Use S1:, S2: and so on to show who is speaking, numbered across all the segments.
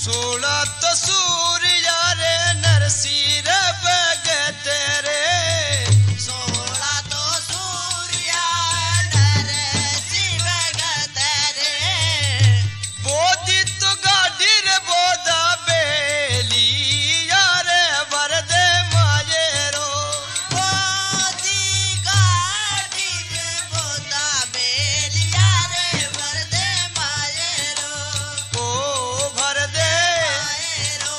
S1: सोला तो सूर्य रे नरसीर भगत रे
S2: सोला तो सूर्य नरसी भगत रे
S1: बोधी तो गाड़ी रे बोधा बेली यारे वरदे मायेरो
S2: बोधी गाड़ी में बोधा बेलिया रे वरदे मायरो
S1: ओ भरदे
S2: मायरो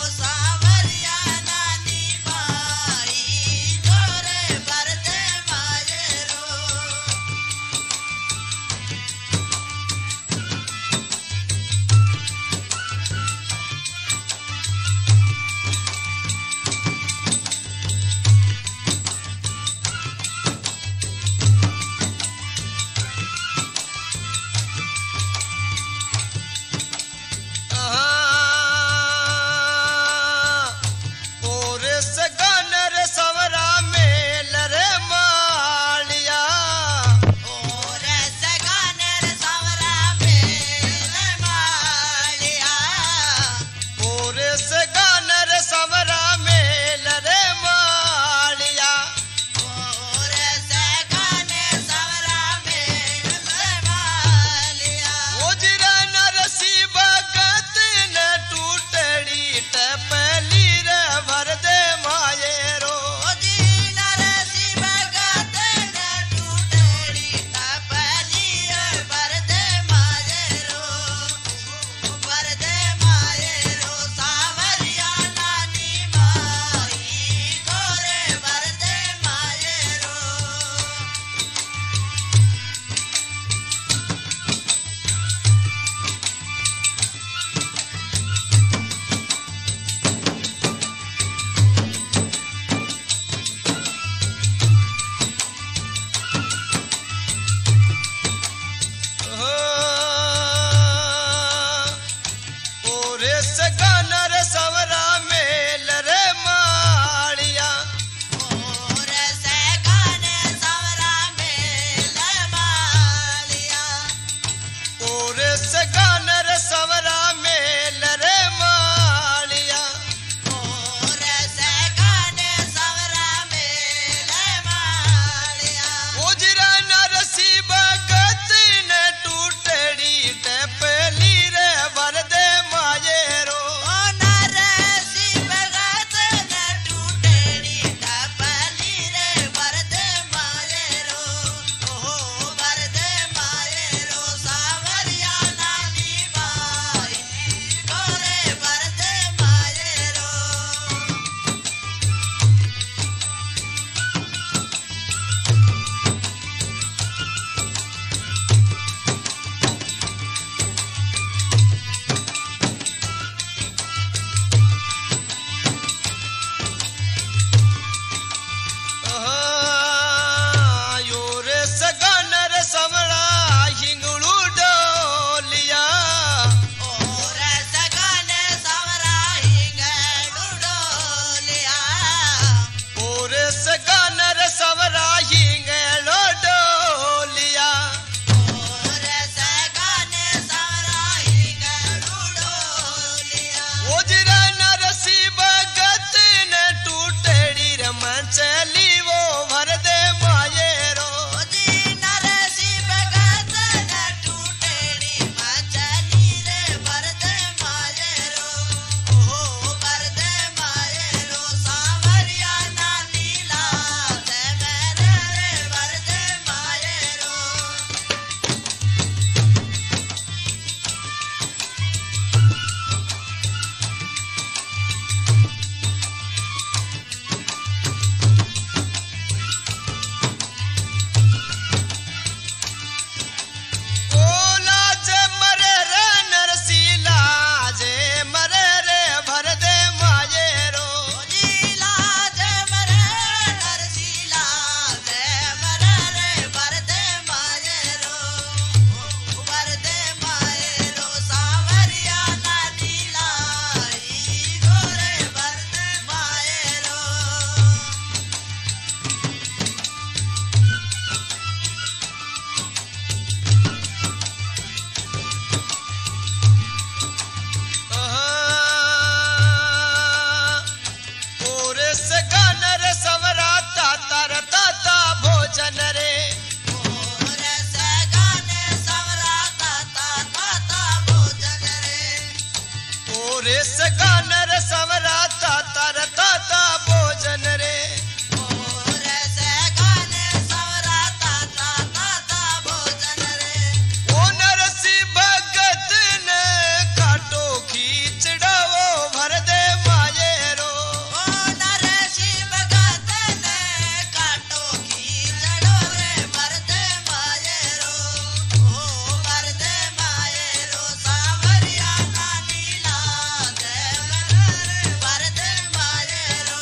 S1: ओरे से गानर सवरा ताता रे ताता भोजन रे
S2: और से गाने सवरा ताता ताता भोजन रे
S1: ओ नरसी भगत ने काटो खींचड़ावो भर दे माये रो
S2: ओ नरसी भगत ने काटो खींचड़ो रे भरदे मायरो ओ भरदे मायरो सावरिया नानी लाद मरे भरदे मायरो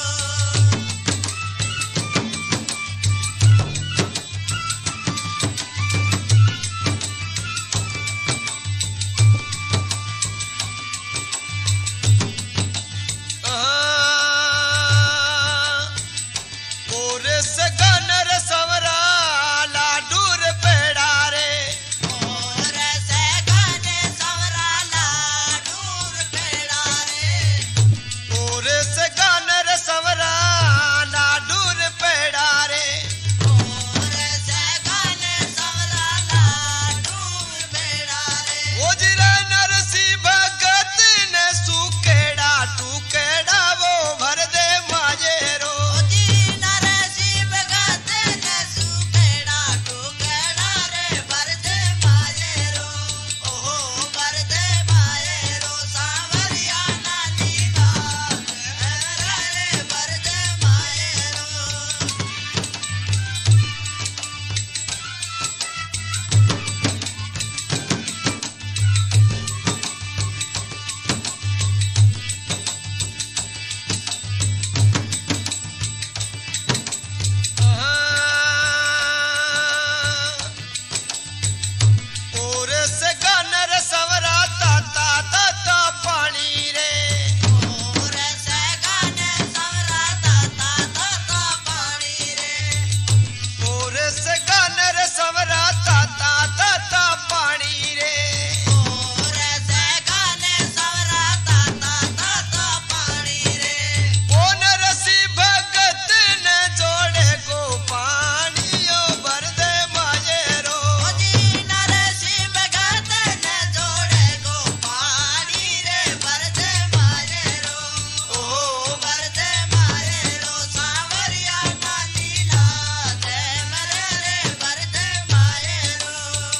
S1: ओरे से गानर सवरा लाडूर पेड़ा रे
S2: और से गाने सवरा लाडूर पेड़ा रे
S1: ओरे से गानर सवरा लाडूर पेड़ा रे
S2: और से गाने सवरा लाडूर पेड़ा रे
S1: ओ जिरा नरसी भगत ने सुकेड़ा टुकेड़ा वो भर दे माये रो
S2: जी नरसी भगत ने सुकेड़ा टुकेड़ा रे भरदे मायरो ओहो भरदे मायरो सावरिया नानी लाद रे भरदे मायरो
S1: ओरे से गानर सवरा ताता ताता पानी रे
S2: और से गाने सवरा ताता ताता पानी रे
S1: ओरे से गानर सवरा ताता ताता पानी रे
S2: और से गाने सवरा ताता ताता पानी रे
S1: ओ नरसी भगत ने जोड़े को पानियो भर दे माये रो
S2: जी नरसी भगत ने जोड़े को पानी रे भरदे मायरो ओ भरदे मायरो सावरिया नानी लाद मरे रे भरदे मायरो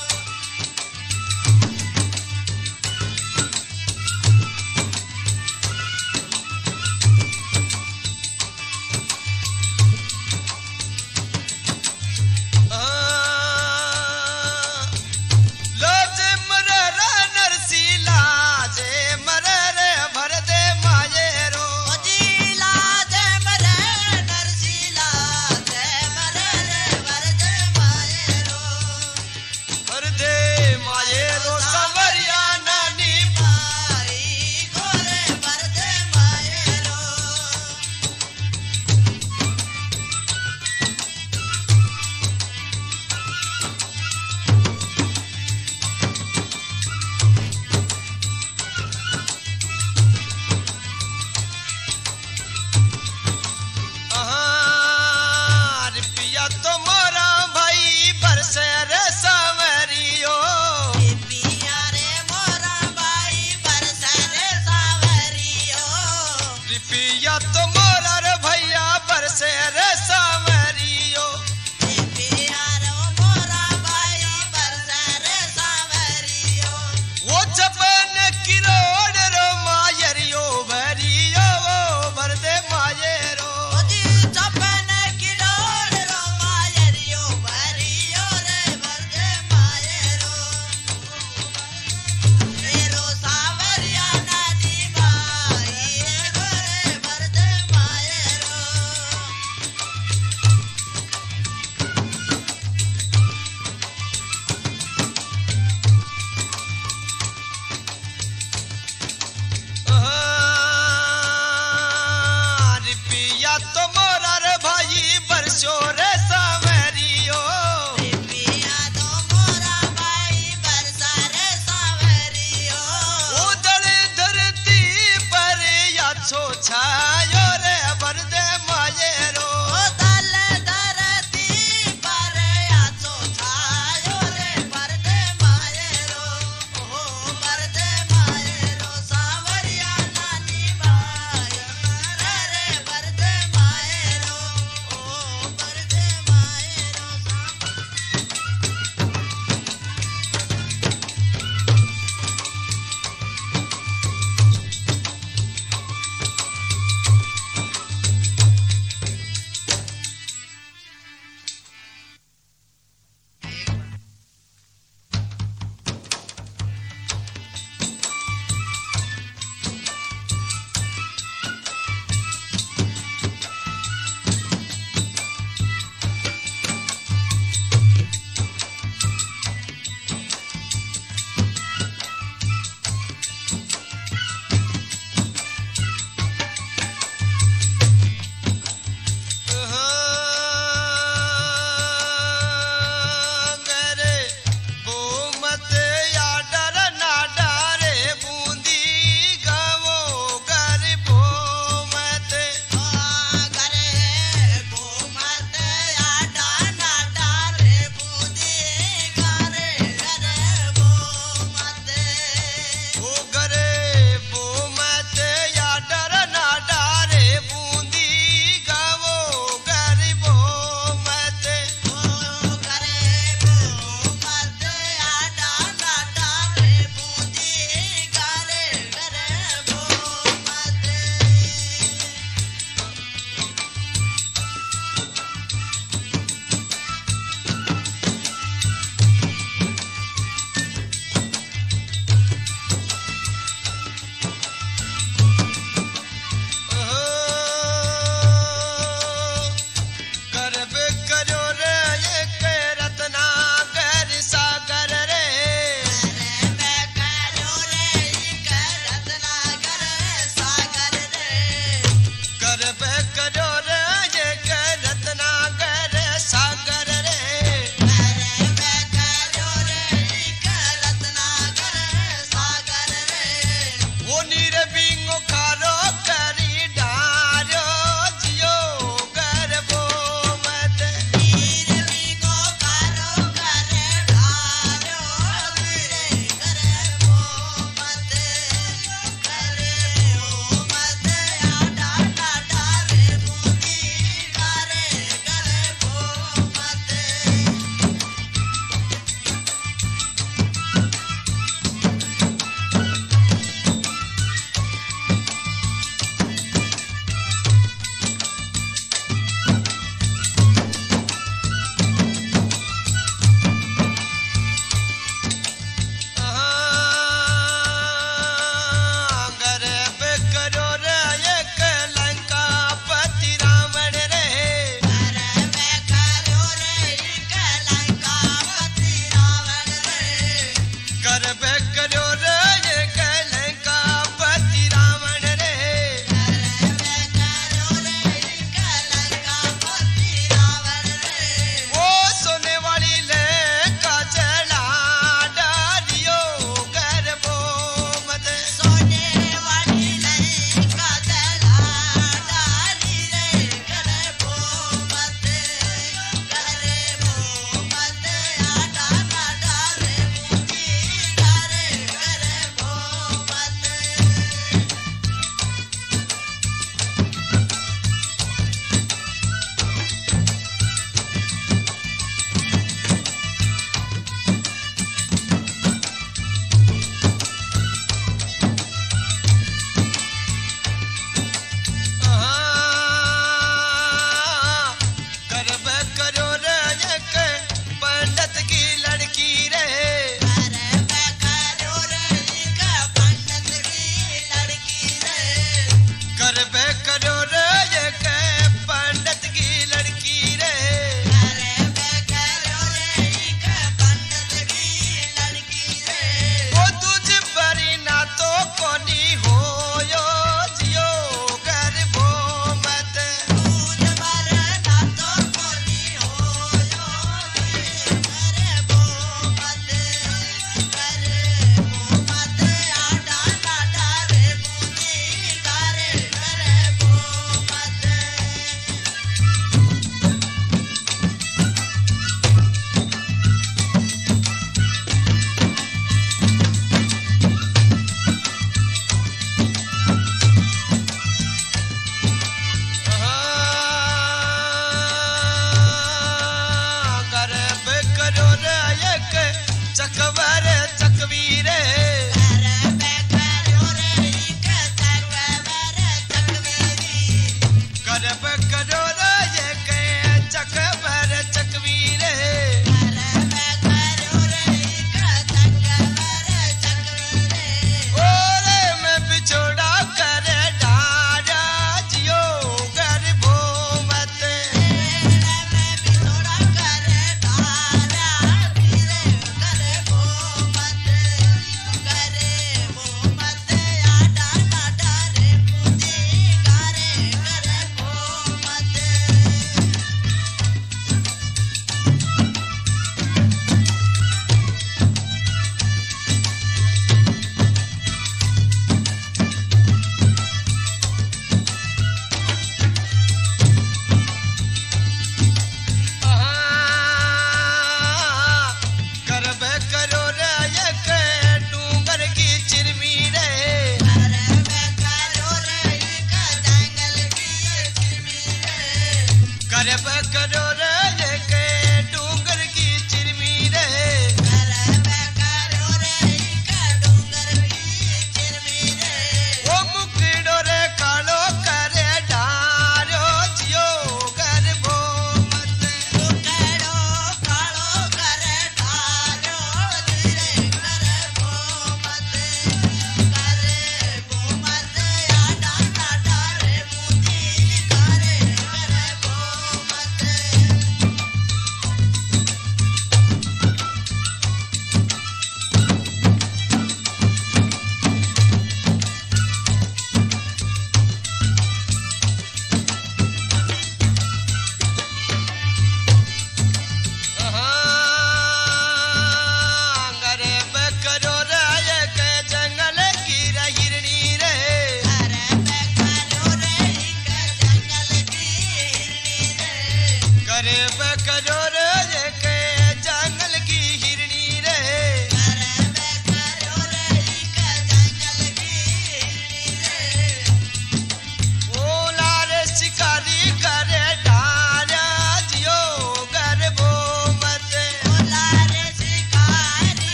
S1: लाजे मरे रे नरसी लाजे मरे रे भर दे माये रो
S2: जी लाज मरे नरसी लाज मरे रे भरदे मायरो
S1: भर दे माये रो सवरिया नानी
S2: भाई गोरे भरदे मायरो
S1: रुपया तो मोरा भाई बरसे रे सवरियो
S2: पिया रे मोरा भाई बरसे रे सावरियो
S1: रुपया तो